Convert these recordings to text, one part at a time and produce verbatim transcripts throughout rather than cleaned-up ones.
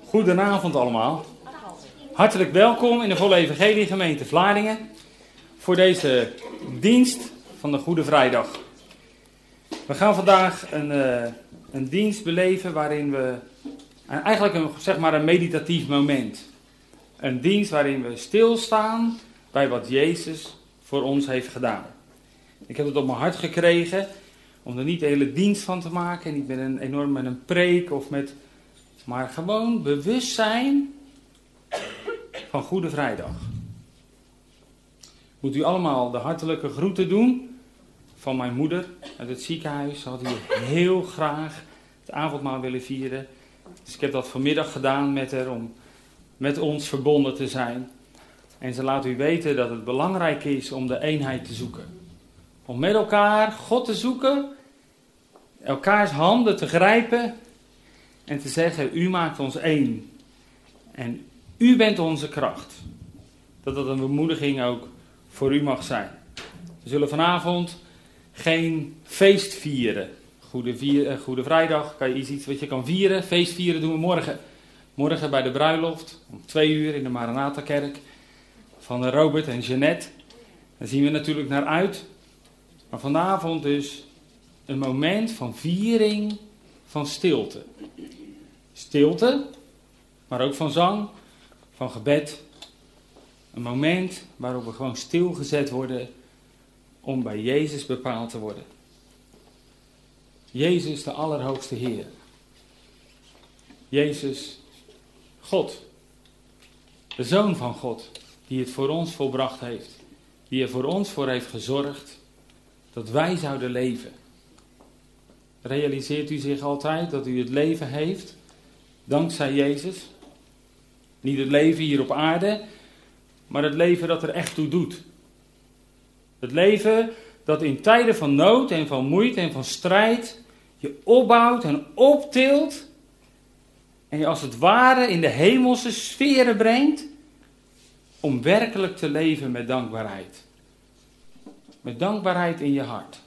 Goedenavond allemaal. Hartelijk welkom in de Volle Evangelie Gemeente Vlaardingen voor deze dienst van de Goede Vrijdag. We gaan vandaag een, uh, een dienst beleven waarin we eigenlijk een, zeg maar een meditatief moment. Een dienst waarin we stilstaan bij wat Jezus voor ons heeft gedaan. Ik heb het op mijn hart gekregen om er niet de hele dienst van te maken, niet met een enorm met een preek of met, maar gewoon bewustzijn van Goede Vrijdag. Moet u allemaal de hartelijke groeten doen van mijn moeder uit het ziekenhuis. Ze had hier heel graag het avondmaal willen vieren. Dus ik heb dat vanmiddag gedaan met haar om met ons verbonden te zijn. En ze laat u weten dat het belangrijk is om de eenheid te zoeken. Om met elkaar God te zoeken, elkaars handen te grijpen en te zeggen, u maakt ons één. En u bent onze kracht. Dat dat een bemoediging ook voor u mag zijn. We zullen vanavond geen feest vieren. Goede, vier, Goede Vrijdag, kan je iets wat je kan vieren. Feest vieren doen we morgen. Morgen bij de bruiloft, om twee uur in de Maranatha-kerk van Robert en Jeannette. Daar zien we natuurlijk naar uit. Maar vanavond dus een moment van viering van stilte. Stilte, maar ook van zang, van gebed. Een moment waarop we gewoon stilgezet worden om bij Jezus bepaald te worden. Jezus de Allerhoogste Heer. Jezus, God. De Zoon van God, die het voor ons volbracht heeft. Die er voor ons voor heeft gezorgd dat wij zouden leven. Realiseert u zich altijd dat u het leven heeft dankzij Jezus? Niet het leven hier op aarde, maar het leven dat er echt toe doet. Het leven dat in tijden van nood en van moeite en van strijd je opbouwt en optilt en je als het ware in de hemelse sferen brengt om werkelijk te leven met dankbaarheid. Met dankbaarheid in je hart.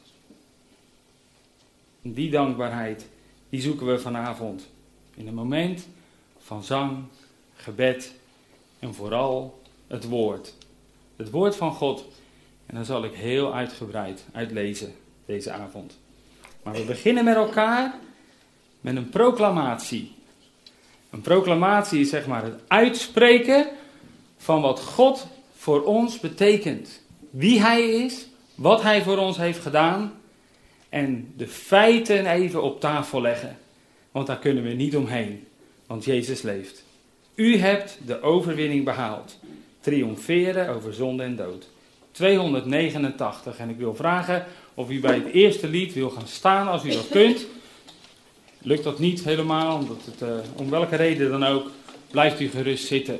En die dankbaarheid, die zoeken we vanavond in een moment van zang, gebed en vooral het woord. Het woord van God. En dan zal ik heel uitgebreid uitlezen deze avond. Maar we beginnen met elkaar met een proclamatie. Een proclamatie is zeg maar het uitspreken van wat God voor ons betekent. Wie Hij is, wat Hij voor ons heeft gedaan. En de feiten even op tafel leggen. Want daar kunnen we niet omheen. Want Jezus leeft. U hebt de overwinning behaald. Triomferen over zonde en dood. tweehonderdnegenentachtig. En ik wil vragen of u bij het eerste lied wil gaan staan als u dat kunt. Lukt dat niet helemaal, omdat het, uh, om welke reden dan ook, blijft u gerust zitten.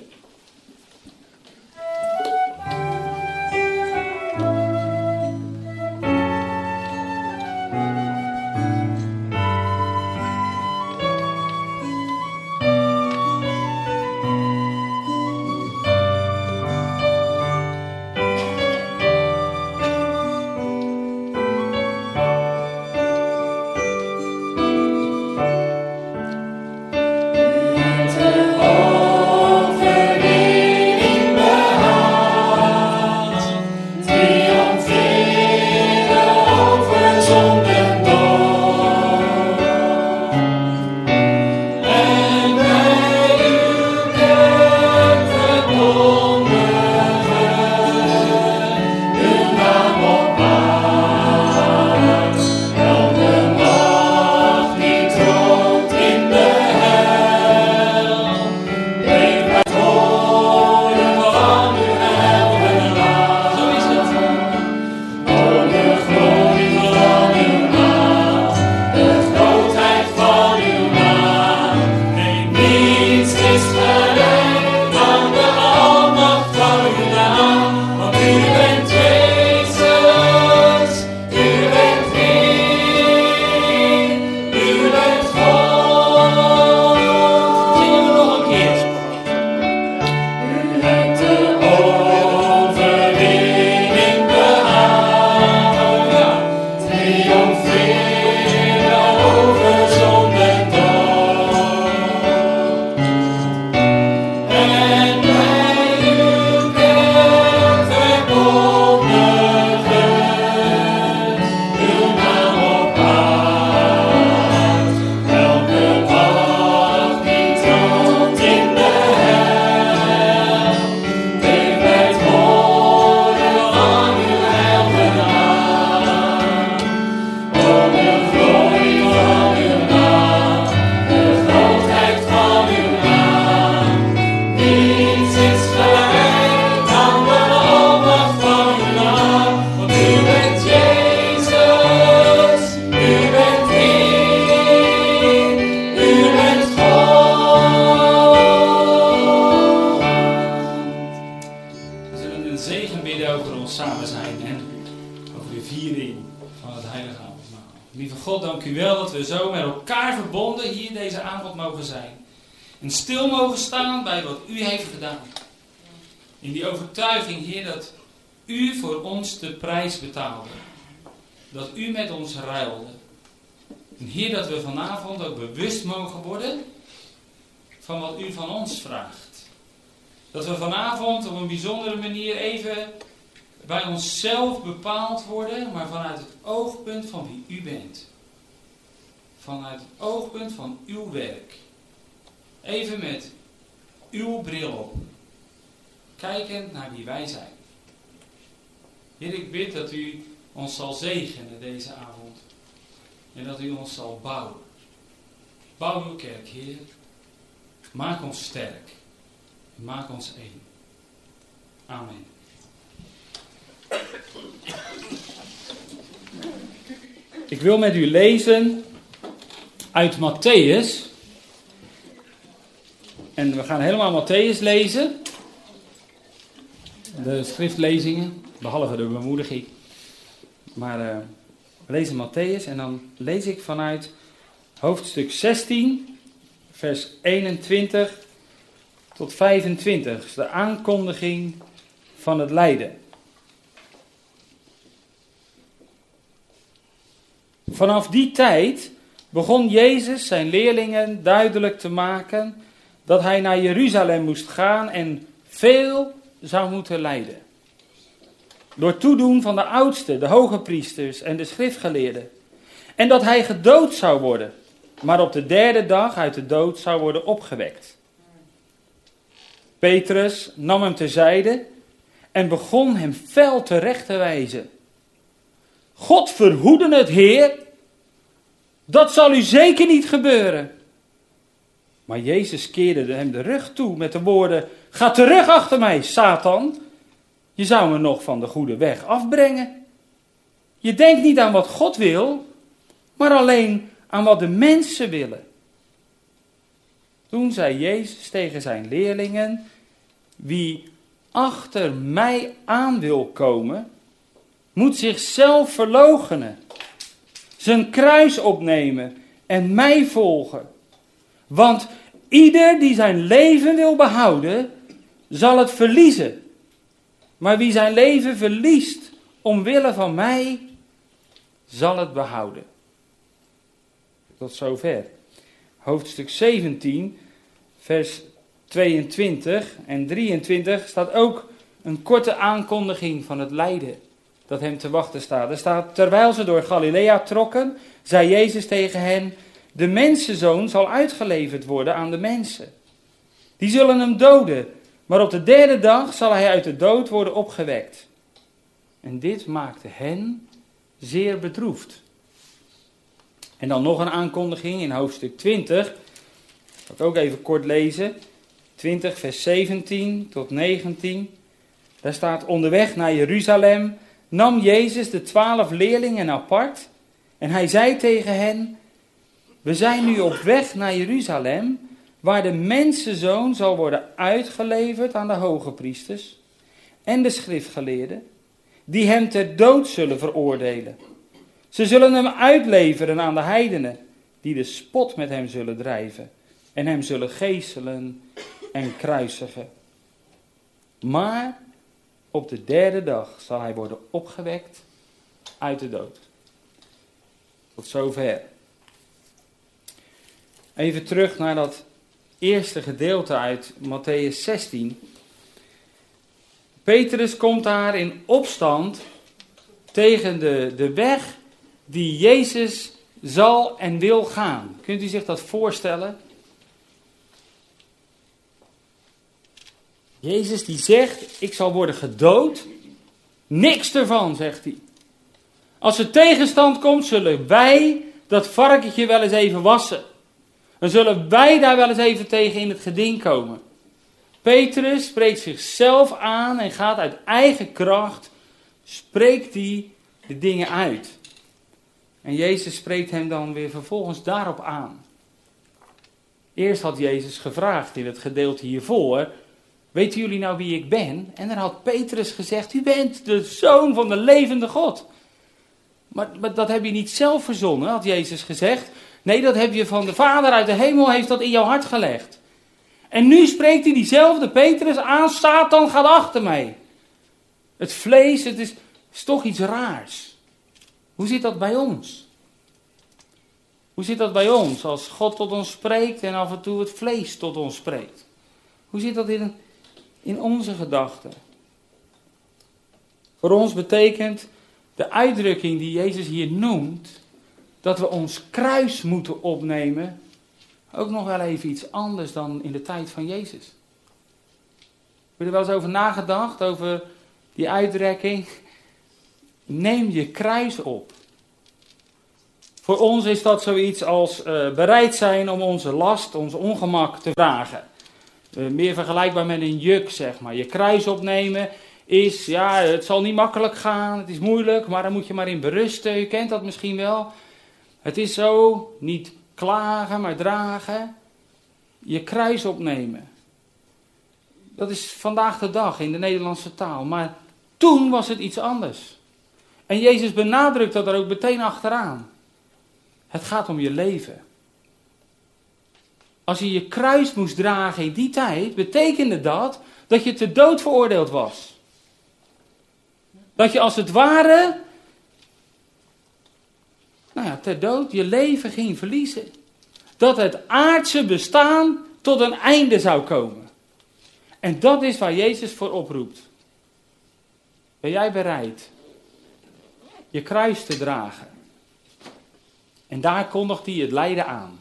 Over van het heilige avondmaal. Lieve God, dank u wel dat we zo met elkaar verbonden hier deze avond mogen zijn. En stil mogen staan bij wat u heeft gedaan. In die overtuiging, Heer, dat u voor ons de prijs betaalde. Dat u met ons ruilde. En Heer, dat we vanavond ook bewust mogen worden van wat u van ons vraagt. Dat we vanavond op een bijzondere manier even bij onszelf bepaald worden, maar vanuit het oogpunt van wie u bent. Vanuit het oogpunt van uw werk. Even met uw bril op. Kijkend naar wie wij zijn. Heer, ik bid dat u ons zal zegenen deze avond. En dat u ons zal bouwen. Bouw uw kerk, Heer. Maak ons sterk. Maak ons één. Amen. Ik wil met u lezen uit Mattheüs. En we gaan helemaal Mattheüs lezen. De schriftlezingen, behalve de bemoediging. Maar uh, we lezen Mattheüs en dan lees ik vanuit hoofdstuk zestien, vers eenentwintig tot vijfentwintig. Dus de aankondiging van het lijden. Vanaf die tijd begon Jezus zijn leerlingen duidelijk te maken dat hij naar Jeruzalem moest gaan en veel zou moeten lijden. Door toedoen van de oudsten, de hoge priesters en de schriftgeleerden. En dat hij gedood zou worden, maar op de derde dag uit de dood zou worden opgewekt. Petrus nam hem terzijde en begon hem fel terecht te wijzen. God verhoede het, Heer, dat zal u zeker niet gebeuren. Maar Jezus keerde hem de rug toe met de woorden: ga terug achter mij, Satan. Je zou me nog van de goede weg afbrengen. Je denkt niet aan wat God wil, maar alleen aan wat de mensen willen. Toen zei Jezus tegen zijn leerlingen: wie achter mij aan wil komen, moet zichzelf verloochenen, zijn kruis opnemen en mij volgen. Want ieder die zijn leven wil behouden, zal het verliezen. Maar wie zijn leven verliest omwille van mij, zal het behouden. Tot zover. Hoofdstuk zeventien, vers tweeëntwintig en drieëntwintig staat ook een korte aankondiging van het lijden dat hem te wachten staat. Er staat: terwijl ze door Galilea trokken, zei Jezus tegen hen: de mensenzoon zal uitgeleverd worden aan de mensen. Die zullen hem doden, maar op de derde dag zal hij uit de dood worden opgewekt. En dit maakte hen zeer bedroefd. En dan nog een aankondiging in hoofdstuk twintig. Dat zal ik ook even kort lezen. twintig vers zeventien tot negentien. Daar staat: onderweg naar Jeruzalem nam Jezus de twaalf leerlingen apart. En hij zei tegen hen: we zijn nu op weg naar Jeruzalem, waar de mensenzoon zal worden uitgeleverd aan de hoge priesters en de schriftgeleerden, die hem ter dood zullen veroordelen. Ze zullen hem uitleveren aan de heidenen, die de spot met hem zullen drijven en hem zullen geeselen en kruisigen. Maar op de derde dag zal hij worden opgewekt uit de dood. Tot zover. Even terug naar dat eerste gedeelte uit Mattheüs zestien. Petrus komt daar in opstand tegen de, de weg die Jezus zal en wil gaan. Kunt u zich dat voorstellen? Jezus die zegt: ik zal worden gedood. Niks ervan, zegt hij. Als er tegenstand komt, zullen wij dat varkentje wel eens even wassen. Dan zullen wij daar wel eens even tegen in het geding komen. Petrus spreekt zichzelf aan en gaat uit eigen kracht, spreekt hij de dingen uit. En Jezus spreekt hem dan weer vervolgens daarop aan. Eerst had Jezus gevraagd in het gedeelte hiervoor: weten jullie nou wie ik ben? En dan had Petrus gezegd: u bent de Zoon van de levende God. Maar, maar dat heb je niet zelf verzonnen, had Jezus gezegd. Nee, dat heb je van de Vader uit de hemel, heeft dat in jouw hart gelegd. En nu spreekt hij diezelfde Petrus aan, Satan gaat achter mij. Het vlees, het is, is toch iets raars. Hoe zit dat bij ons? Hoe zit dat bij ons als God tot ons spreekt en af en toe het vlees tot ons spreekt? Hoe zit dat in, in onze gedachten? Voor ons betekent de uitdrukking die Jezus hier noemt, dat we ons kruis moeten opnemen, ook nog wel even iets anders dan in de tijd van Jezus. Heb je er wel eens over nagedacht, over die uitdrukking? Neem je kruis op. Voor ons is dat zoiets als uh, bereid zijn om onze last, ons ongemak te dragen. Uh, meer vergelijkbaar met een juk, zeg maar. Je kruis opnemen is, ja, het zal niet makkelijk gaan, het is moeilijk, maar daar moet je maar in berusten. Je kent dat misschien wel. Het is zo, niet klagen, maar dragen. Je kruis opnemen. Dat is vandaag de dag in de Nederlandse taal. Maar toen was het iets anders. En Jezus benadrukt dat er ook meteen achteraan. Het gaat om je leven. Als je je kruis moest dragen in die tijd, betekende dat dat je ter dood veroordeeld was. Dat je als het ware, nou ja, ter dood je leven ging verliezen. Dat het aardse bestaan tot een einde zou komen. En dat is waar Jezus voor oproept. Ben jij bereid je kruis te dragen? En daar kondigt hij het lijden aan.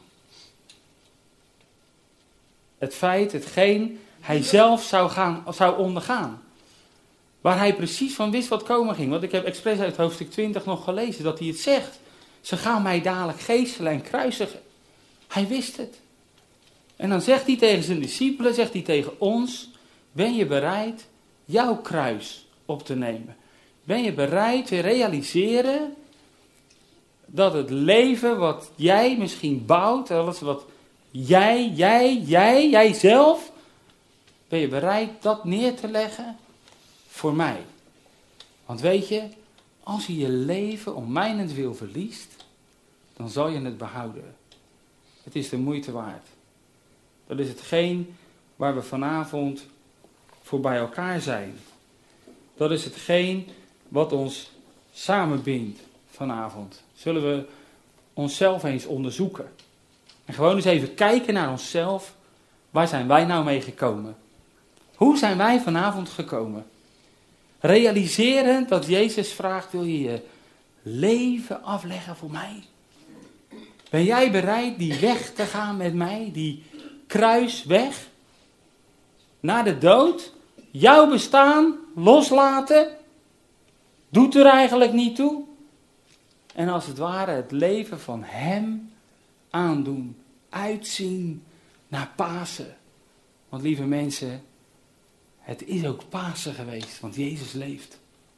Het feit, hetgeen hij zelf zou, gaan, zou ondergaan. Waar hij precies van wist wat komen ging. Want ik heb expres uit hoofdstuk twintig nog gelezen dat hij het zegt. Ze gaan mij dadelijk geeselen en kruisigen. Hij wist het. En dan zegt hij tegen zijn discipelen, zegt hij tegen ons, ben je bereid jouw kruis op te nemen? Ben je bereid te realiseren dat het leven wat jij misschien bouwt, alles wat jij, jij, jij, jijzelf, ben je bereid dat neer te leggen voor mij? Want weet je, als je je leven om mijnentwil verliest, dan zal je het behouden. Het is de moeite waard. Dat is hetgeen waar we vanavond voor bij elkaar zijn. Dat is hetgeen wat ons samenbindt vanavond. Zullen we onszelf eens onderzoeken. En gewoon eens even kijken naar onszelf. Waar zijn wij nou mee gekomen? Hoe zijn wij vanavond gekomen? Realiseren dat Jezus vraagt, wil je je leven afleggen voor mij? Ben jij bereid die weg te gaan met mij? Die kruisweg? Naar de dood? Jouw bestaan loslaten? Doet er eigenlijk niet toe? En als het ware het leven van hem aandoen. Uitzien naar Pasen. Want lieve mensen, het is ook Pasen geweest, want Jezus leeft.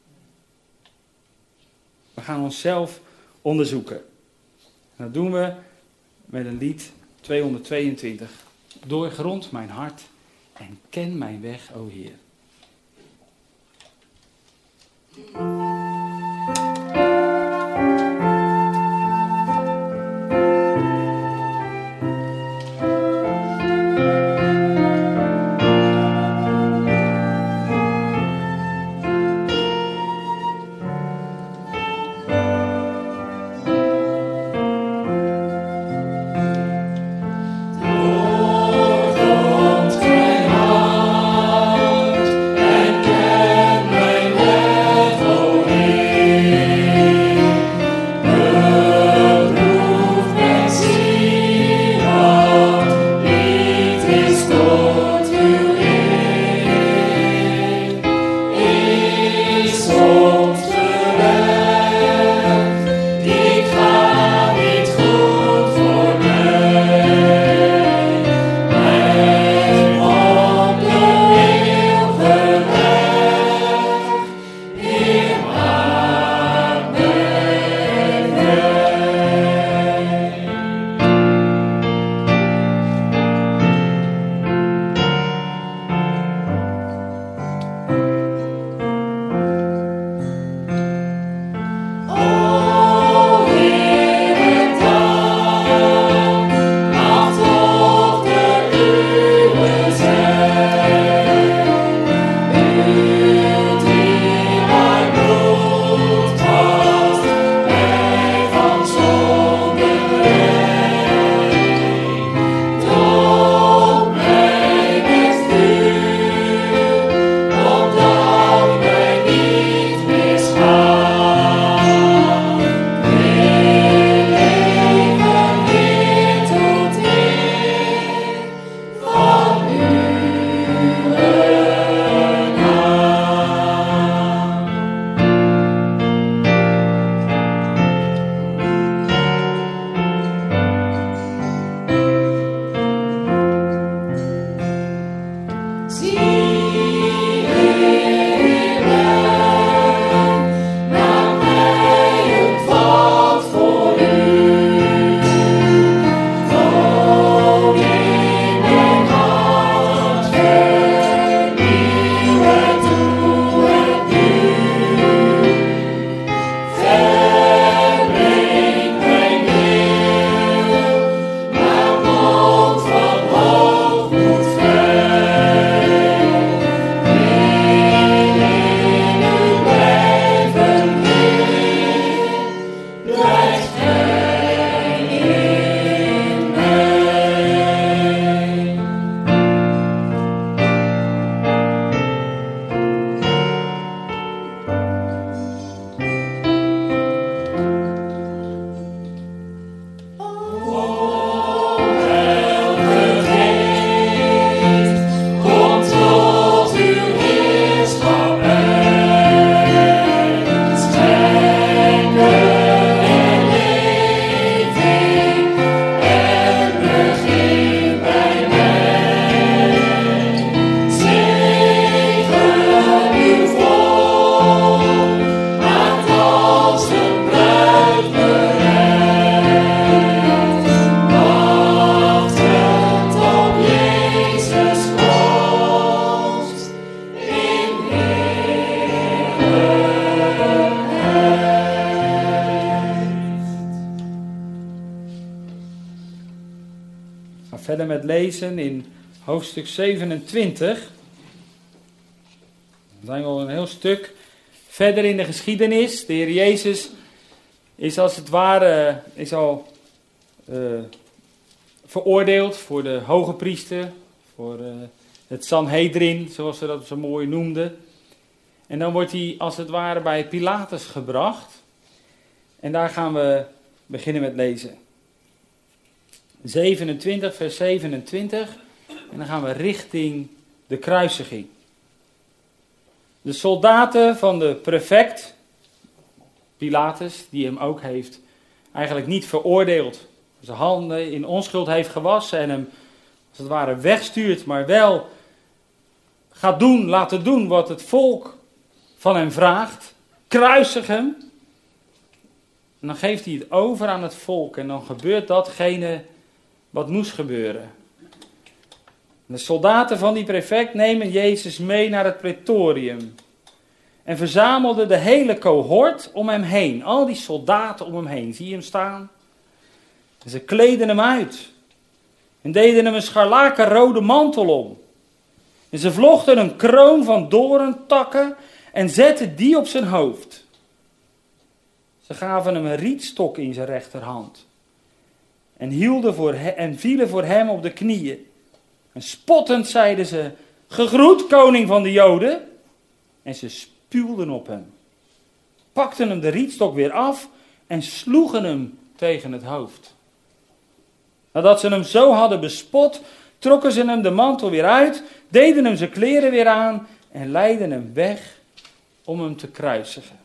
We gaan onszelf onderzoeken. En dat doen we met een lied tweehonderdtweeëntwintig. Doorgrond mijn hart en ken mijn weg, o Heer. Oh met lezen in hoofdstuk zevenentwintig. We zijn al een heel stuk verder in de geschiedenis. De Heer Jezus is als het ware is al uh, veroordeeld voor de hoge priester, voor uh, het Sanhedrin, zoals ze dat zo mooi noemden. En dan wordt hij als het ware bij Pilatus gebracht. En daar gaan we beginnen met lezen. zevenentwintig, vers zevenentwintig. En dan gaan we richting de kruisiging. De soldaten van de prefect, Pilatus, die hem ook heeft eigenlijk niet veroordeeld, zijn handen in onschuld heeft gewassen en hem als het ware wegstuurt, maar wel gaat doen, laten doen wat het volk van hem vraagt. Kruisig hem. En dan geeft hij het over aan het volk en dan gebeurt datgene wat moest gebeuren. De soldaten van die prefect nemen Jezus mee naar het praetorium. En verzamelden de hele cohort om hem heen. Al die soldaten om hem heen. Zie je hem staan? En ze kleden hem uit. En deden hem een scharlakenrode mantel om. En ze vlochten een kroon van doorntakken en zetten die op zijn hoofd. Ze gaven hem een rietstok in zijn rechterhand. En, hielden voor he- en vielen voor hem op de knieën. En spottend zeiden ze, gegroet koning van de Joden. En ze spuwden op hem. Pakten hem de rietstok weer af en sloegen hem tegen het hoofd. Nadat ze hem zo hadden bespot, trokken ze hem de mantel weer uit, deden hem zijn kleren weer aan en leidden hem weg om hem te kruisigen.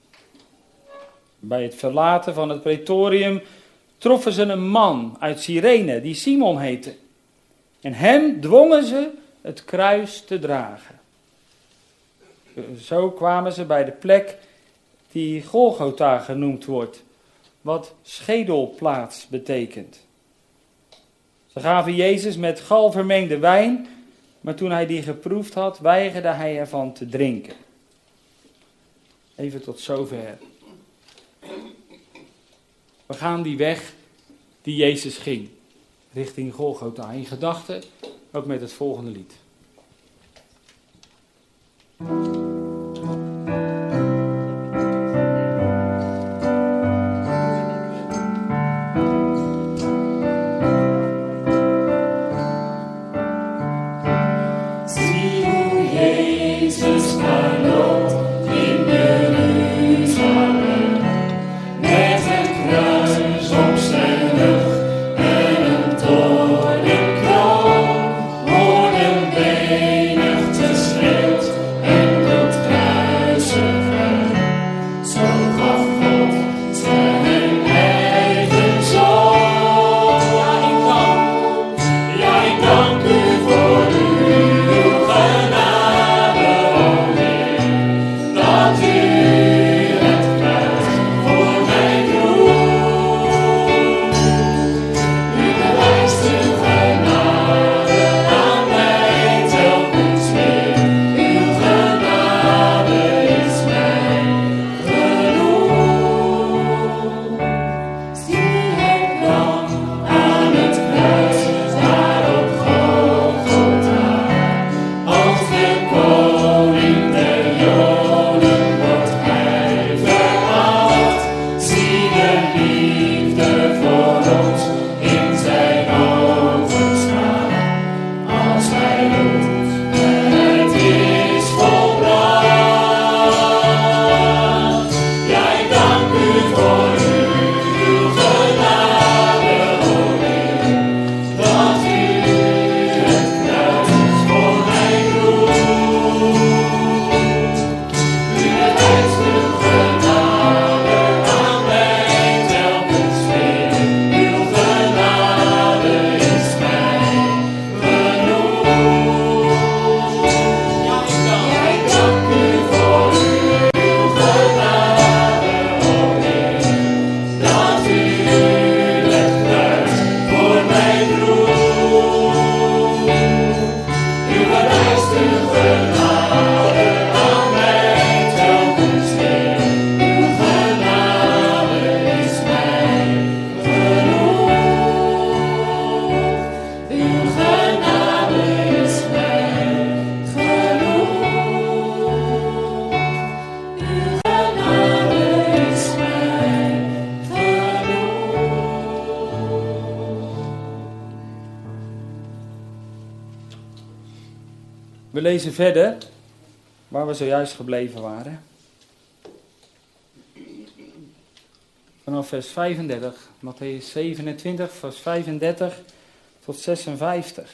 Bij het verlaten van het praetorium troffen ze een man uit Cyrene die Simon heette. En hem dwongen ze het kruis te dragen. Zo kwamen ze bij de plek die Golgotha genoemd wordt, wat schedelplaats betekent. Ze gaven Jezus met gal vermengde wijn, maar toen hij die geproefd had, weigerde hij ervan te drinken. Even tot zover. We gaan die weg die Jezus ging, richting Golgotha, in gedachten, ook met het volgende lied. Worden menigte schreeuwt en de We lezen verder waar we zojuist gebleven waren. Vanaf vers vijfendertig, Mattheüs zevenentwintig, vers vijfendertig tot zesenvijftig.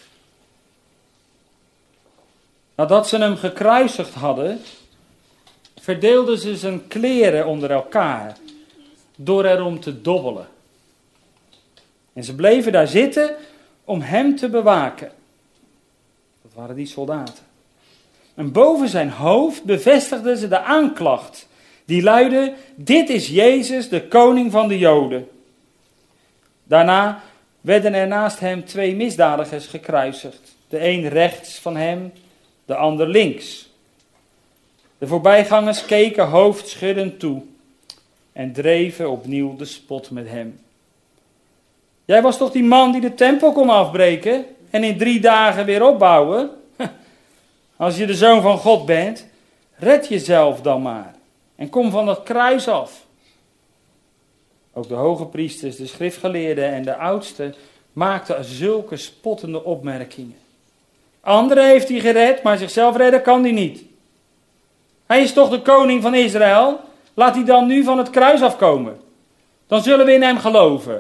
Nadat ze hem gekruisigd hadden, verdeelden ze zijn kleren onder elkaar, door erom te dobbelen. En ze bleven daar zitten om hem te bewaken. Dat waren die soldaten. En boven zijn hoofd bevestigden ze de aanklacht, die luidde: dit is Jezus, de koning van de Joden. Daarna werden er naast hem twee misdadigers gekruisigd. De een rechts van hem, de ander links. De voorbijgangers keken hoofdschuddend toe en dreven opnieuw de spot met hem. Jij was toch die man die de tempel kon afbreken en in drie dagen weer opbouwen? Als je de zoon van God bent, red jezelf dan maar en kom van dat kruis af. Ook de hoge priesters, de schriftgeleerden en de oudsten maakten zulke spottende opmerkingen. Anderen heeft hij gered, maar zichzelf redden kan hij niet. Hij is toch de koning van Israël? Laat hij dan nu van het kruis afkomen. Dan zullen we in hem geloven.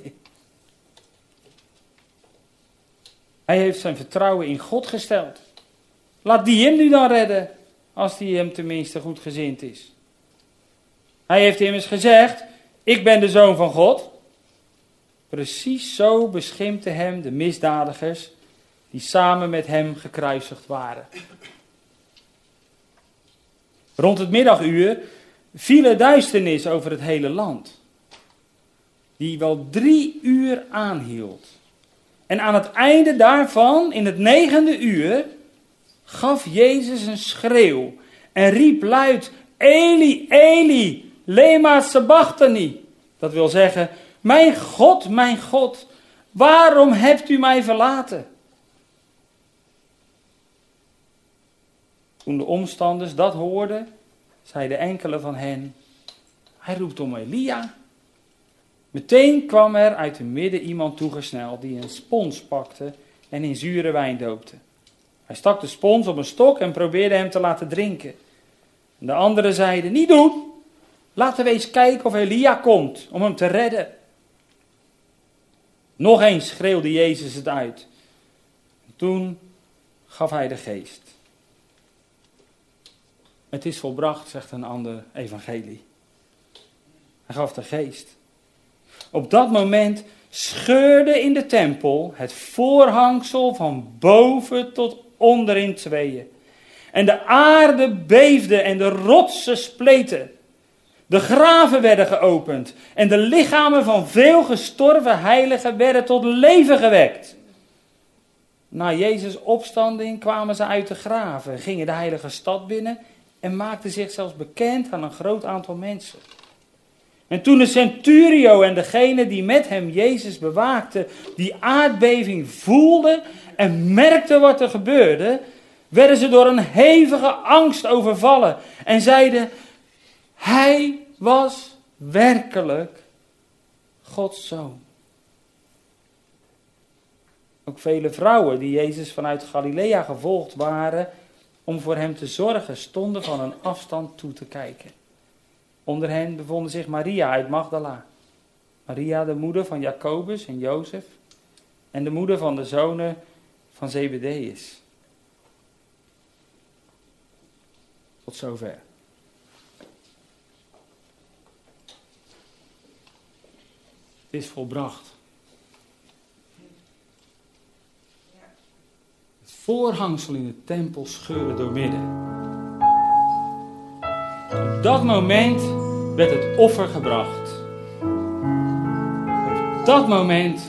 Hij heeft zijn vertrouwen in God gesteld. Laat die hem nu dan redden, als die hem tenminste goedgezind is. Hij heeft immers gezegd: ik ben de zoon van God. Precies zo beschimpten hem de misdadigers die samen met hem gekruisigd waren. Rond het middaguur viel er duisternis over het hele land, die wel drie uur aanhield. En aan het einde daarvan, in het negende uur, gaf Jezus een schreeuw en riep luid: Eli, Eli, lema sabachthani. Dat wil zeggen: mijn God, mijn God, waarom hebt u mij verlaten? Toen de omstanders dat hoorden, zeiden enkele van hen: hij roept om Elia. Meteen kwam er uit het midden iemand toegesneld die een spons pakte en in zure wijn doopte. Hij stak de spons op een stok en probeerde hem te laten drinken. En de anderen zeiden: niet doen, laten we eens kijken of Elia komt om hem te redden. Nog eens schreeuwde Jezus het uit. Toen gaf hij de geest. Het is volbracht, zegt een ander evangelie. Hij gaf de geest. Op dat moment scheurde in de tempel het voorhangsel van boven tot onder in tweeën. En de aarde beefde en de rotsen spleten. De graven werden geopend en de lichamen van veel gestorven heiligen werden tot leven gewekt. Na Jezus' opstanding kwamen ze uit de graven, gingen de heilige stad binnen en maakten zich zelfs bekend aan een groot aantal mensen. En toen de centurio en degene die met hem Jezus bewaakten die aardbeving voelden en merkten wat er gebeurde, werden ze door een hevige angst overvallen en zeiden: hij was werkelijk Gods zoon. Ook vele vrouwen die Jezus vanuit Galilea gevolgd waren om voor hem te zorgen, stonden van een afstand toe te kijken. Onder hen bevonden zich Maria uit Magdala, Maria de moeder van Jacobus en Jozef en de moeder van de zonen van Zebedeus. Tot zover. Het is volbracht. Het voorhangsel in de tempel scheurde doormidden. Op dat moment werd het offer gebracht. Op dat moment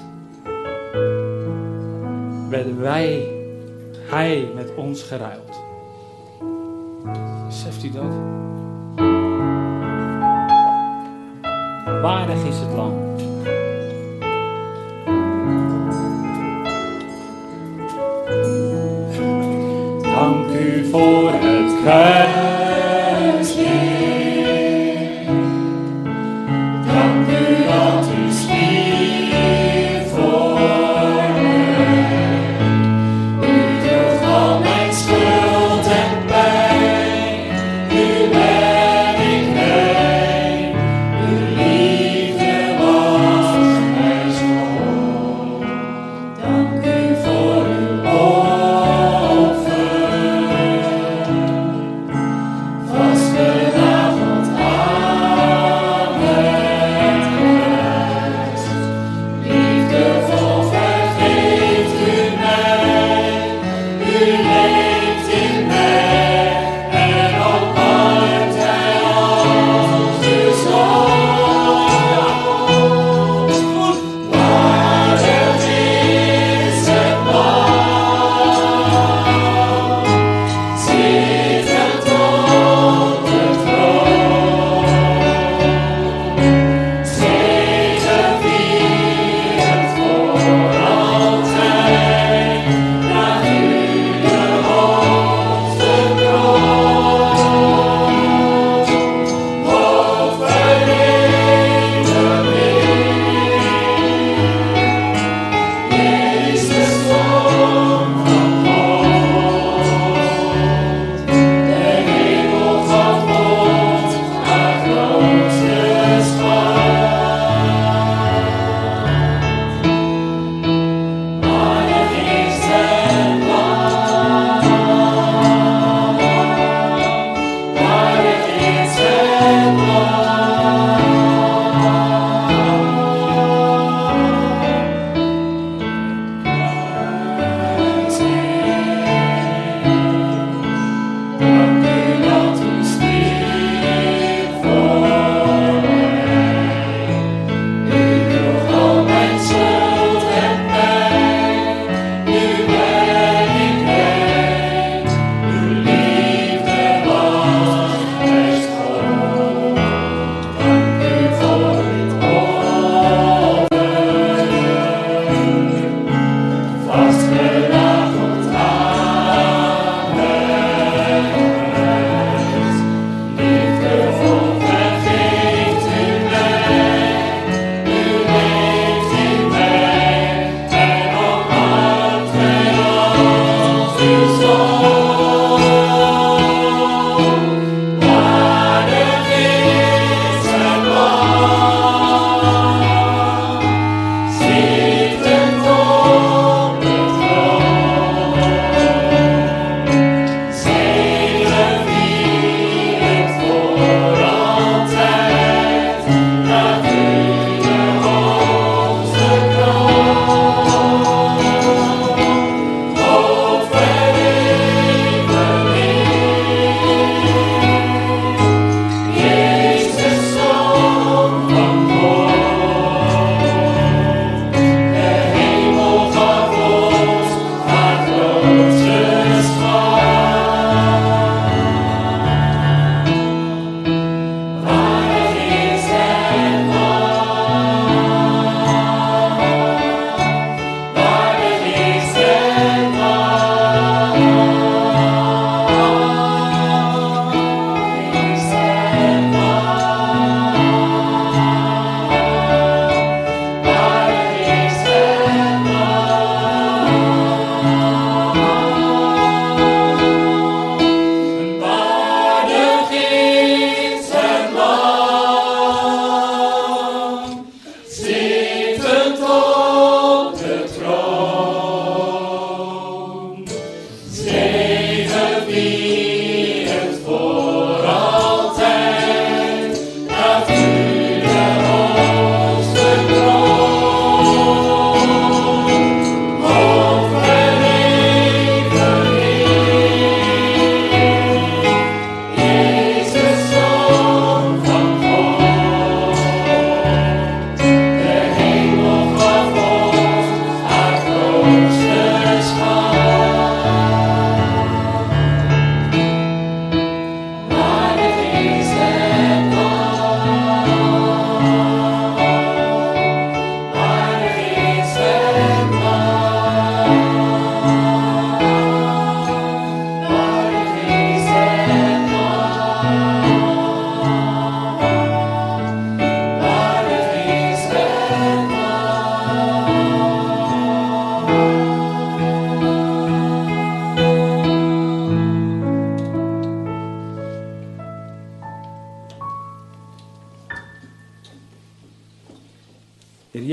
werden wij, hij met ons geruild. Beseft u dat? Waardig is het lam. Dank u voor het kruis. Voor me, u droeg al mijn schuld.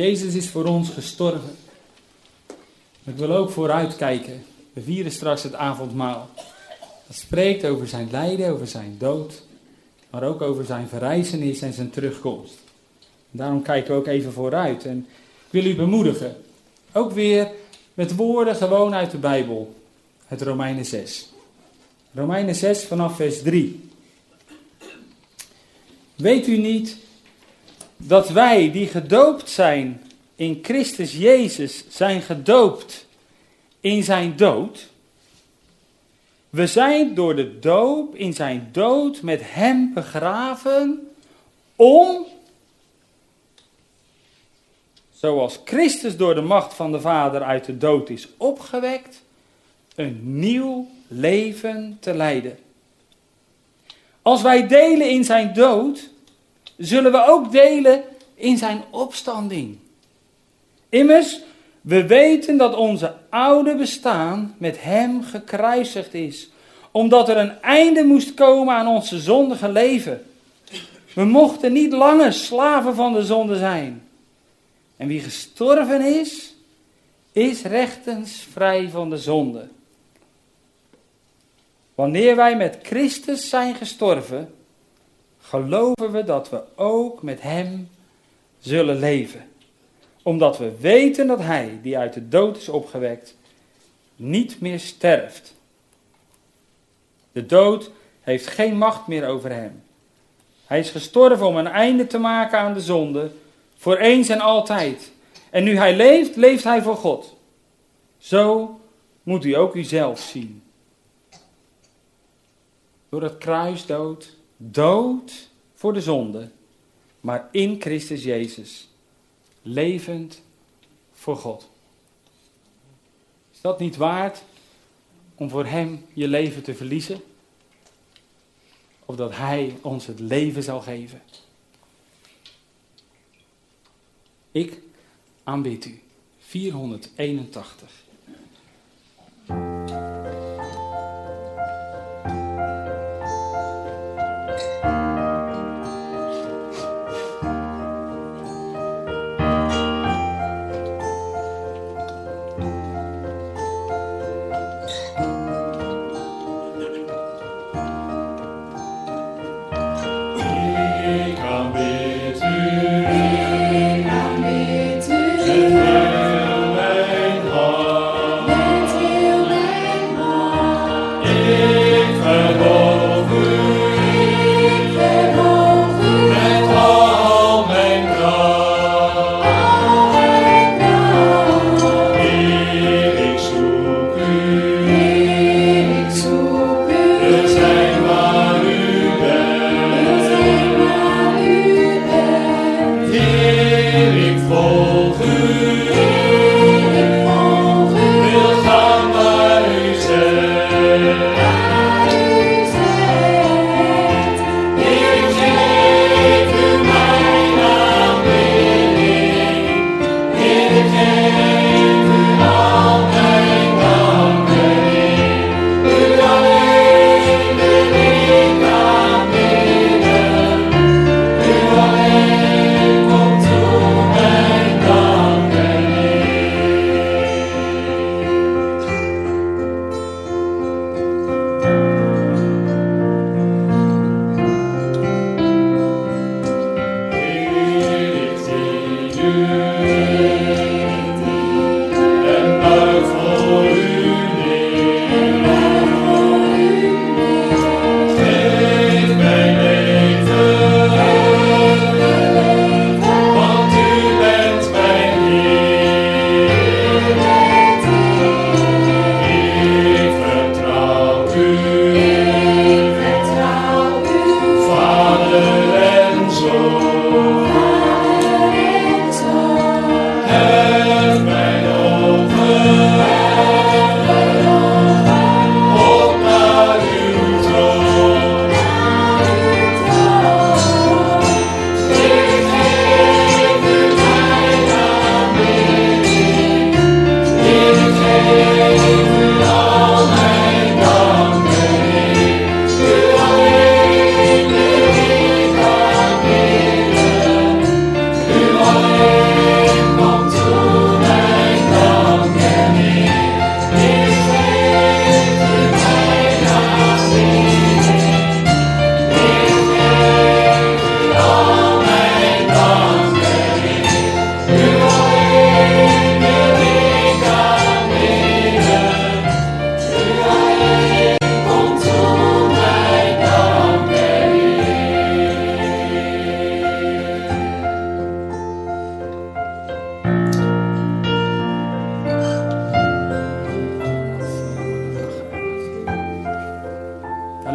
Jezus is voor ons gestorven. Ik wil ook vooruitkijken. We vieren straks het avondmaal. Dat spreekt over zijn lijden, over zijn dood, maar ook over zijn verrijzenis en zijn terugkomst. Daarom kijken we ook even vooruit. En ik wil u bemoedigen. Ook weer met woorden gewoon uit de Bijbel. Het Romeinen zes. Romeinen zes vanaf vers drie. Weet u niet dat wij die gedoopt zijn in Christus Jezus zijn gedoopt in zijn dood? We zijn door de doop in zijn dood met hem begraven om, zoals Christus door de macht van de Vader uit de dood is opgewekt, een nieuw leven te leiden. Als wij delen in zijn dood, zullen we ook delen in zijn opstanding. Immers, we weten dat onze oude bestaan met hem gekruisigd is, omdat er een einde moest komen aan onze zondige leven. We mochten niet langer slaven van de zonde zijn. En wie gestorven is, is rechtens vrij van de zonde. Wanneer wij met Christus zijn gestorven, geloven we dat we ook met hem zullen leven. Omdat we weten dat hij, die uit de dood is opgewekt, niet meer sterft. De dood heeft geen macht meer over hem. Hij is gestorven om een einde te maken aan de zonde, voor eens en altijd. En nu hij leeft, leeft hij voor God. Zo moet u ook uzelf zien. Door het kruisdood, dood voor de zonde, maar in Christus Jezus, levend voor God. Is dat niet waard om voor hem je leven te verliezen? Of dat hij ons het leven zal geven? Ik aanbid u. vierhonderdeenentachtig. Met heel mijn hart.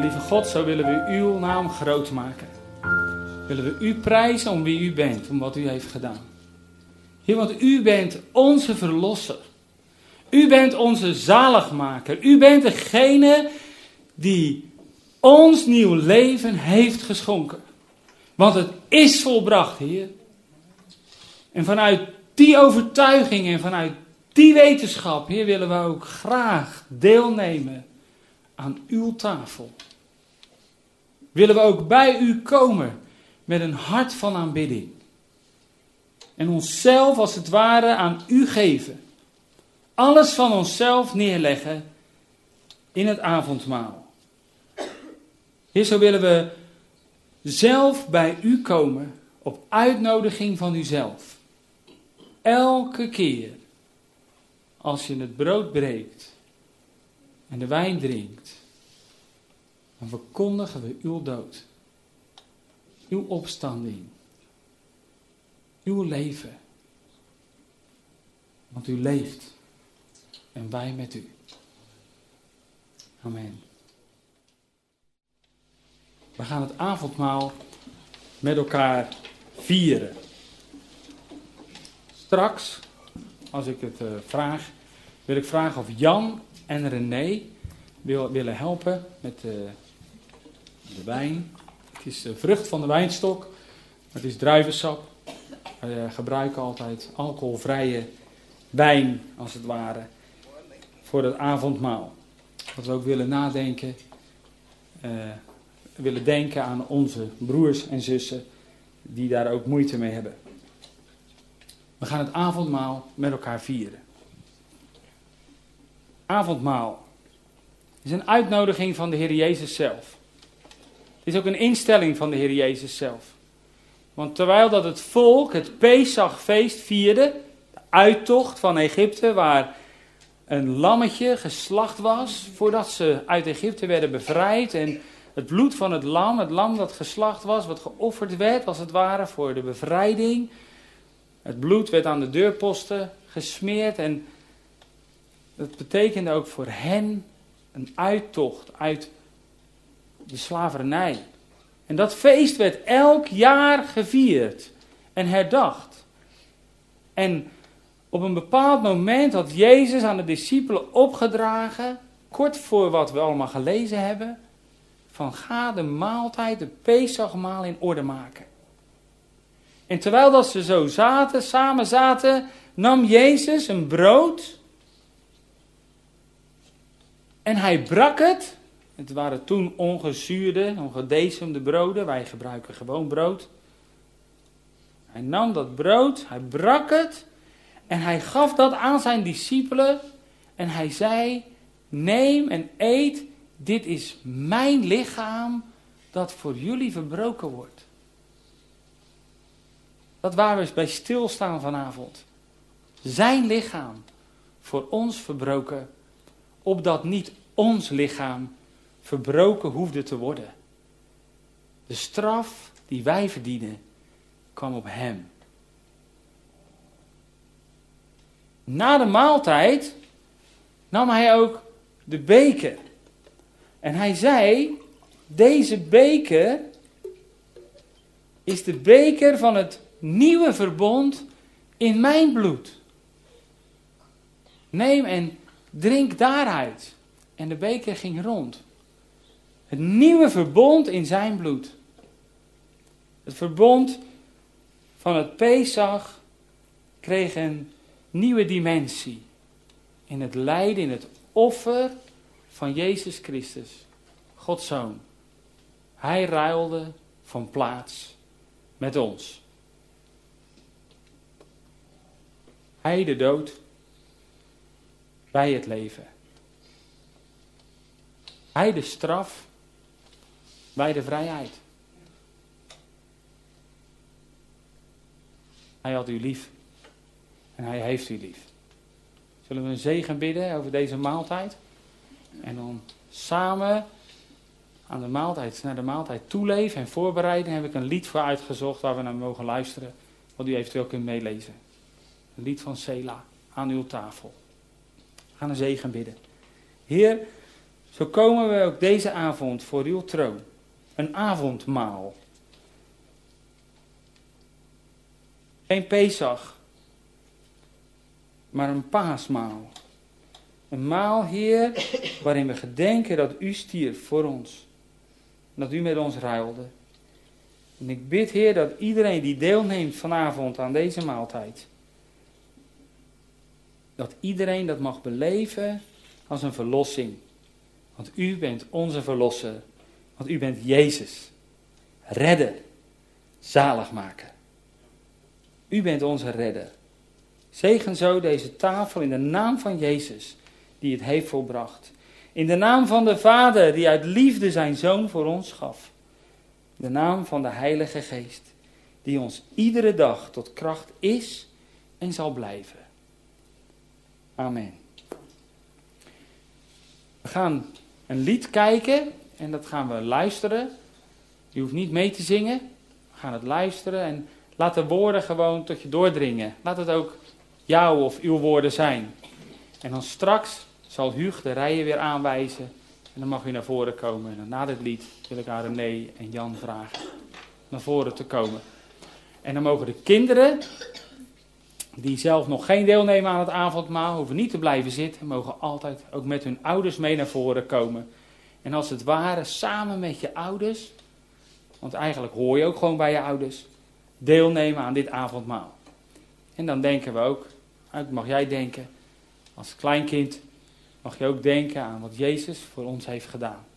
lieve God, zo willen we uw naam groot maken. Willen we u prijzen om wie u bent, om wat u heeft gedaan. Heer, want u bent onze verlosser. U bent onze zaligmaker. U bent degene die ons nieuw leven heeft geschonken. Want het is volbracht, Heer. En vanuit die overtuiging en vanuit die wetenschap, Heer, willen we ook graag deelnemen aan uw tafel. Willen we ook bij u komen met een hart van aanbidding. En onszelf als het ware aan u geven. Alles van onszelf neerleggen in het avondmaal. Heer, zo willen we zelf bij u komen op uitnodiging van uzelf. Elke keer als je het brood breekt en de wijn drinkt, dan verkondigen we uw dood, uw opstanding, uw leven. Want u leeft en wij met u. Amen. We gaan het avondmaal met elkaar vieren. Straks, als ik het uh, vraag, wil ik vragen of Jan en René wil, willen helpen met uh, de wijn. Het is de vrucht van de wijnstok. Het is druivensap. We uh, gebruiken altijd alcoholvrije wijn, als het ware, voor het avondmaal. Dat we ook willen nadenken, uh, willen denken aan onze broers en zussen die daar ook moeite mee hebben. We gaan het avondmaal met elkaar vieren. Avondmaal is een uitnodiging van de Heer Jezus zelf. Het is ook een instelling van de Heer Jezus zelf. Want terwijl dat het volk het Pesachfeest vierde, de uittocht van Egypte, waar een lammetje geslacht was voordat ze uit Egypte werden bevrijd, en het bloed van het lam, het lam dat geslacht was, wat geofferd werd als het ware voor de bevrijding. Het bloed werd aan de deurposten gesmeerd en dat betekende ook voor hen een uittocht uit de slavernij. En dat feest werd elk jaar gevierd en herdacht. En op een bepaald moment had Jezus aan de discipelen opgedragen, kort voor wat we allemaal gelezen hebben, van ga de maaltijd, de Pesachmaal in orde maken. En terwijl dat ze zo zaten, samen zaten, nam Jezus een brood en hij brak het. Het waren toen ongezuurde, ongedecemde broden. Wij gebruiken gewoon brood. Hij nam dat brood, hij brak het en hij gaf dat aan zijn discipelen. En hij zei, neem en eet, dit is mijn lichaam dat voor jullie verbroken wordt. Dat waar we bij stilstaan vanavond. Zijn lichaam voor ons verbroken, opdat niet ons lichaam verbroken hoefde te worden. De straf die wij verdienen, kwam op hem. Na de maaltijd nam hij ook de beker. En hij zei, deze beker is de beker van het nieuwe verbond in mijn bloed. Neem en drink daaruit. En de beker ging rond. Het nieuwe verbond in zijn bloed. Het verbond van het Pesach kreeg een nieuwe dimensie. In het lijden, in het offer van Jezus Christus. Gods Zoon. Hij ruilde van plaats met ons. Hij de dood, wij het leven. Hij de straf, wij de vrijheid. Hij had u lief en hij heeft u lief. Zullen we een zegen bidden over deze maaltijd? En dan samen aan de maaltijd, naar de maaltijd toeleven en voorbereiden, heb ik een lied voor uitgezocht waar we naar mogen luisteren, wat u eventueel kunt meelezen. Een lied van Sela, aan uw tafel. We gaan een zegen bidden. Heer, Zo komen we ook deze avond voor uw troon. Een avondmaal. Geen Pesach, maar een paasmaal. Een maal, Heer, waarin we gedenken dat u stierf voor ons. Dat u met ons ruilde. En ik bid, Heer, dat iedereen die deelneemt vanavond aan deze maaltijd, dat iedereen dat mag beleven als een verlossing. Want u bent onze verlosser. Want u bent Jezus. Redder. Zaligmaker. U bent onze redder. Zegen zo deze tafel in de naam van Jezus, die het heeft volbracht. In de naam van de Vader, die uit liefde zijn Zoon voor ons gaf. In de naam van de Heilige Geest, die ons iedere dag tot kracht is en zal blijven. Amen. We gaan een lied kijken en dat gaan we luisteren. Je hoeft niet mee te zingen. We gaan het luisteren en laat de woorden gewoon tot je doordringen. Laat het ook jouw of uw woorden zijn. En dan straks zal Huug de rijen weer aanwijzen. En dan mag u naar voren komen. En dan na dit lied wil ik aan René en Jan vragen naar voren te komen. En dan mogen de kinderen, die zelf nog geen deelnemen aan het avondmaal, hoeven niet te blijven zitten. Mogen altijd ook met hun ouders mee naar voren komen. En als het ware samen met je ouders, want eigenlijk hoor je ook gewoon bij je ouders, deelnemen aan dit avondmaal. En dan denken we ook, mag jij denken, als kleinkind mag je ook denken aan wat Jezus voor ons heeft gedaan.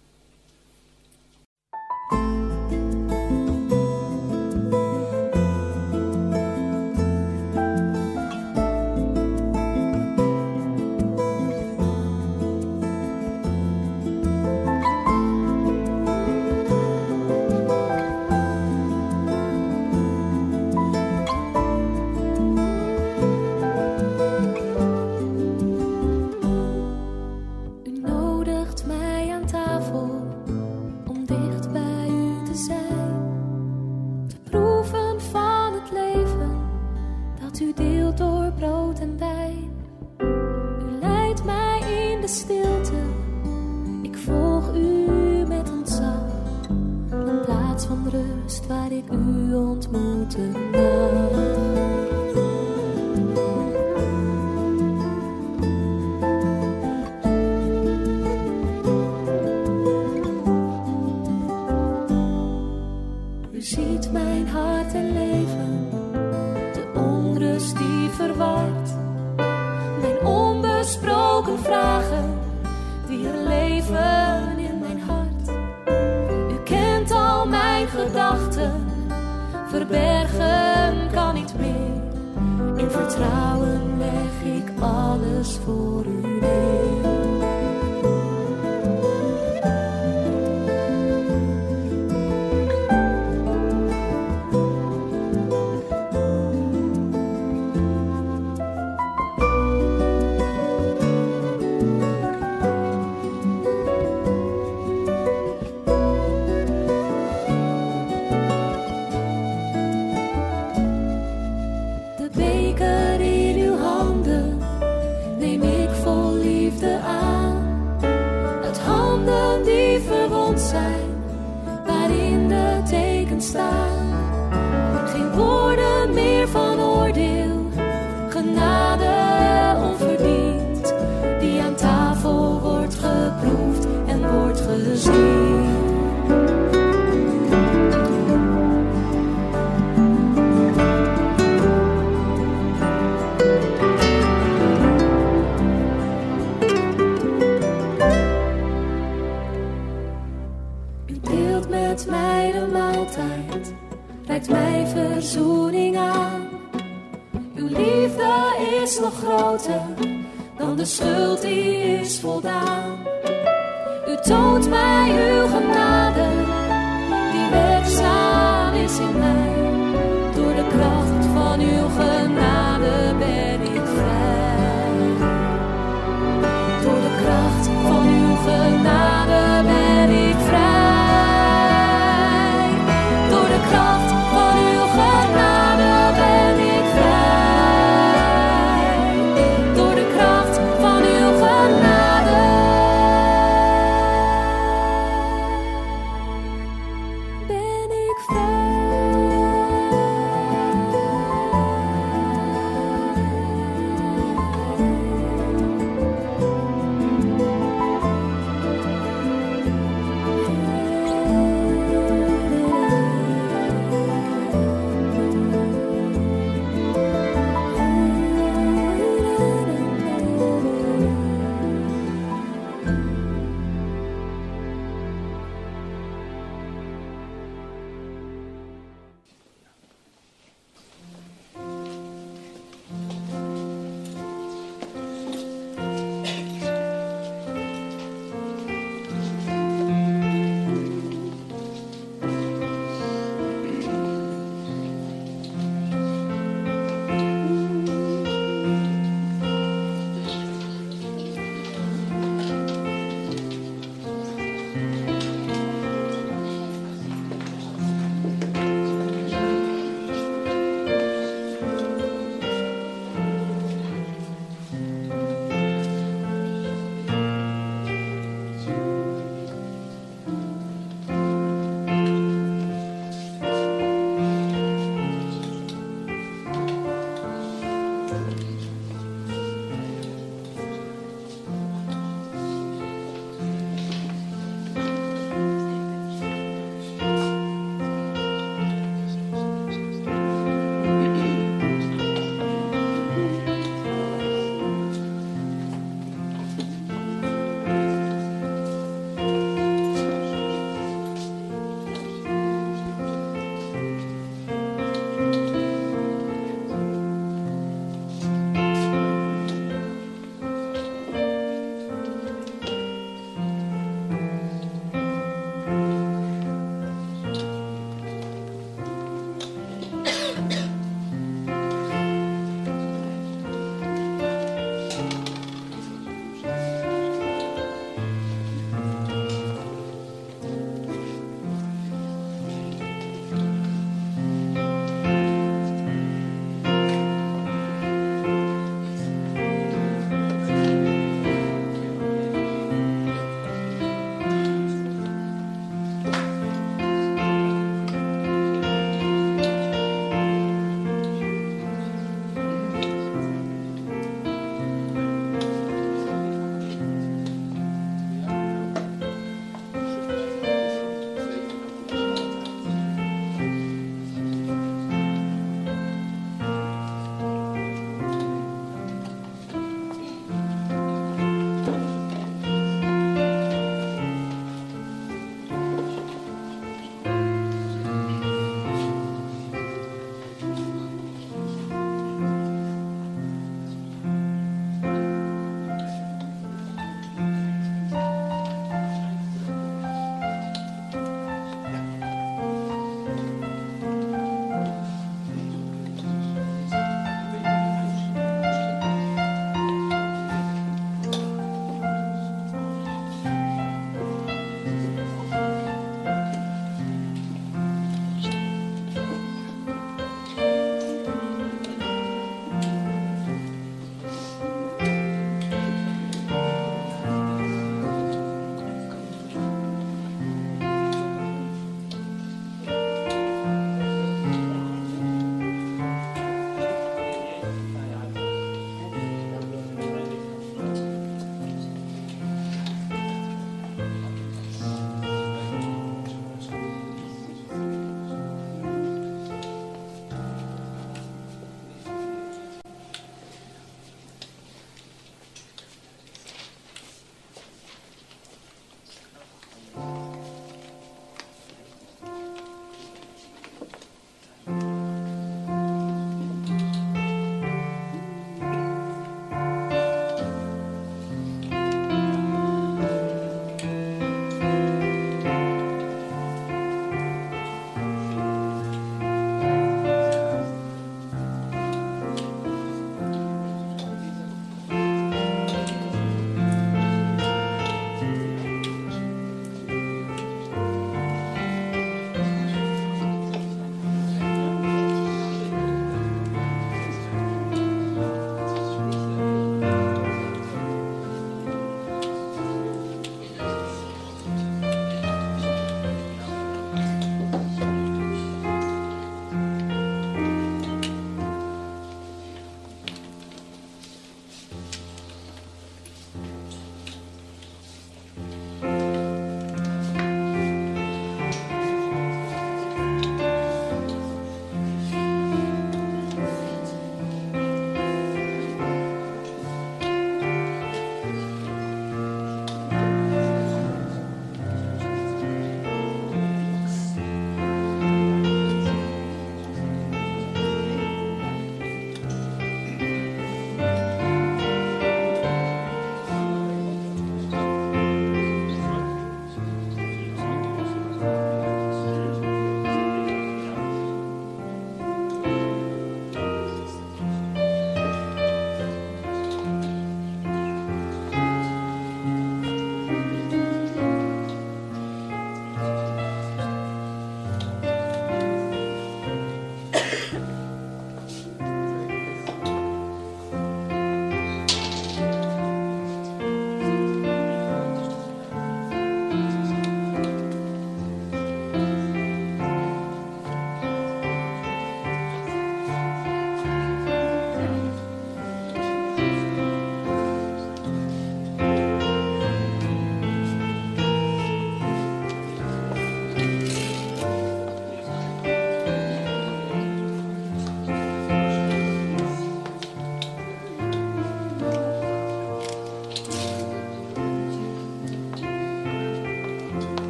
Verbergen kan niet meer. In vertrouwen leg ik alles voor u neer. Geen woorden meer van oordeel, genade onverdiend, die aan tafel wordt geproefd en wordt gezien. U deelt met mij de maaltijd, reikt mij verzoening aan. Uw liefde is nog groter dan de schuld die is voldaan. U toont mij uw genade, die werkzaam is in mij. Door de kracht van uw genade ben ik vrij. Door de kracht van uw genade ben ik vrij. Kracht van uw genade ben ik vrij. Door de kracht van uw genade.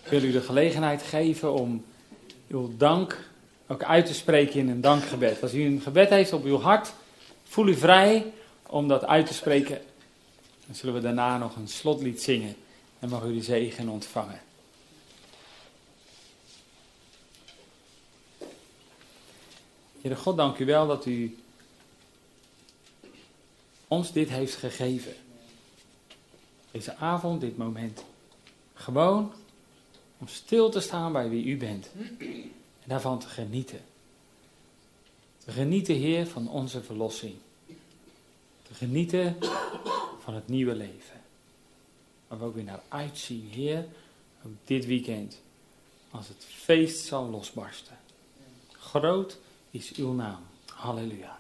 Ik wil u de gelegenheid geven om uw dank ook uit te spreken in een dankgebed. Als u een gebed heeft op uw hart, voel u vrij om dat uit te spreken. Dan zullen we daarna nog een slotlied zingen en mag u de zegen ontvangen. Heere God, dank u wel dat u ons dit heeft gegeven. Deze avond, dit moment. Gewoon om stil te staan bij wie u bent. En daarvan te genieten. Te genieten, Heer, van onze verlossing. Te genieten van het nieuwe leven. Waar we ook weer naar uitzien, Heer, ook dit weekend. Als het feest zal losbarsten. Groot is uw naam. Halleluja.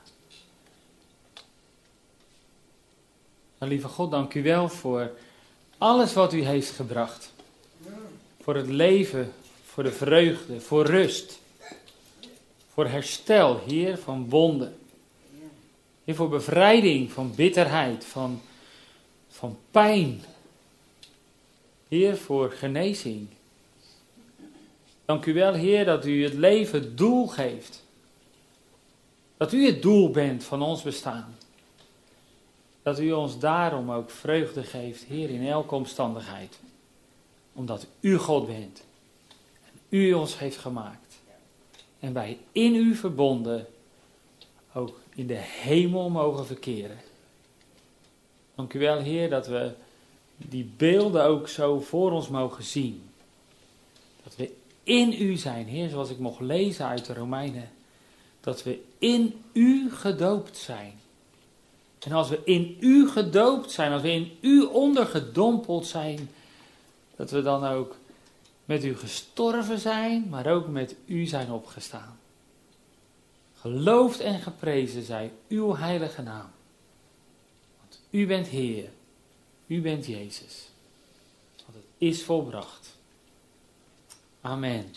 Nou, lieve God, dank u wel voor alles wat u heeft gebracht. Voor het leven, voor de vreugde, voor rust. Voor herstel, Heer, van wonden. Heer, voor bevrijding van bitterheid, van, van pijn. Heer, voor genezing. Dank u wel, Heer, dat u het leven het doel geeft. Dat u het doel bent van ons bestaan. Dat u ons daarom ook vreugde geeft, Heer, in elke omstandigheid. Omdat u God bent. En u ons heeft gemaakt. En wij in u verbonden ook in de hemel mogen verkeren. Dank u wel, Heer, dat we die beelden ook zo voor ons mogen zien. Dat we in u zijn, Heer, zoals ik mocht lezen uit de Romeinen. Dat we in u gedoopt zijn. En als we in u gedoopt zijn, als we in u ondergedompeld zijn, dat we dan ook met u gestorven zijn, maar ook met u zijn opgestaan. Geloofd en geprezen zij uw heilige naam. Want u bent Heer, u bent Jezus. Want het is volbracht. Amen.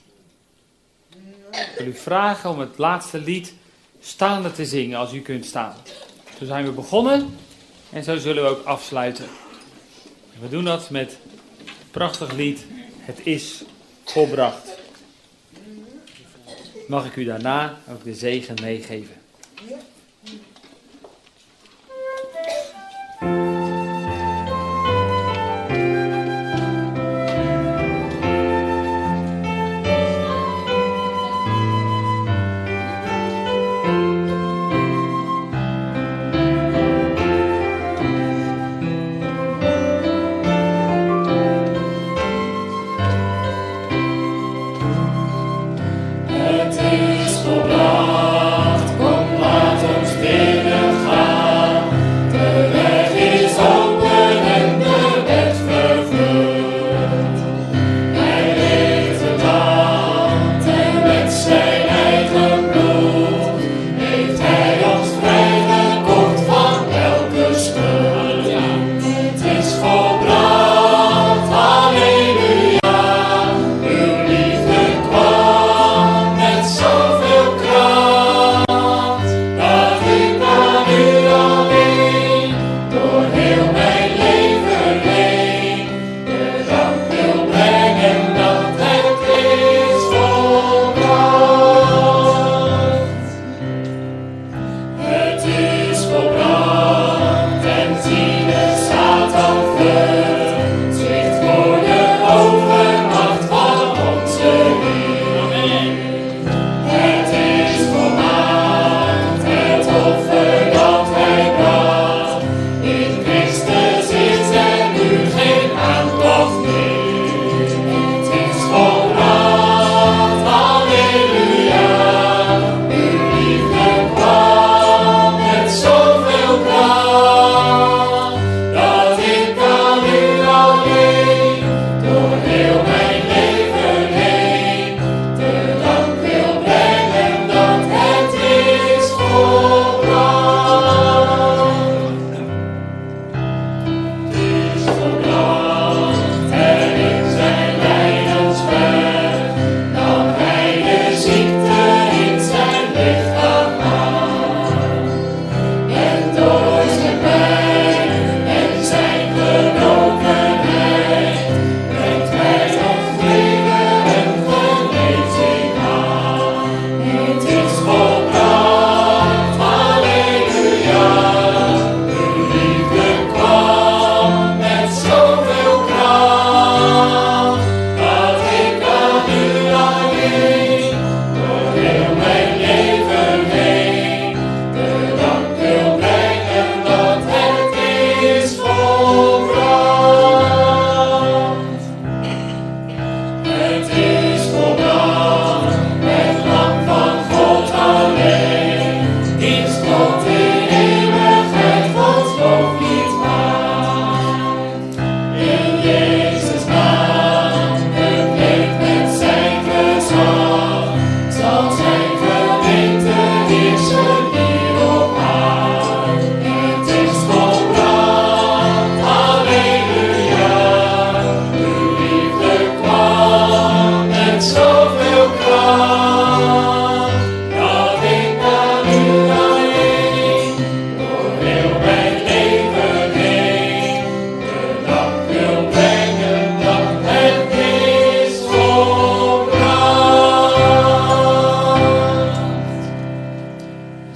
Ik wil u vragen om het laatste lied staande te zingen als u kunt staan. Zo zijn we begonnen en zo zullen we ook afsluiten. En we doen dat met het prachtig lied Het is volbracht. Mag ik u daarna ook de zegen meegeven. Het is volbracht, kom laten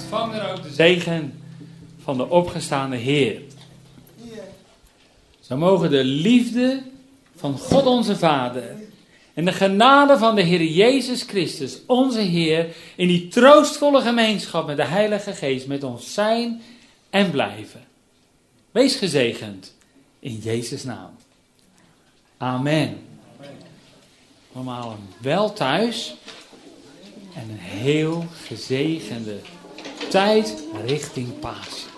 Ontvang er ook de zegen van de opgestaande Heer. Zo mogen de liefde van God onze Vader en de genade van de Heer Jezus Christus, onze Heer, in die troostvolle gemeenschap met de Heilige Geest met ons zijn en blijven. Wees gezegend in Jezus' naam. Amen. Allemaal wel thuis en een heel gezegende tijd richting Pasen.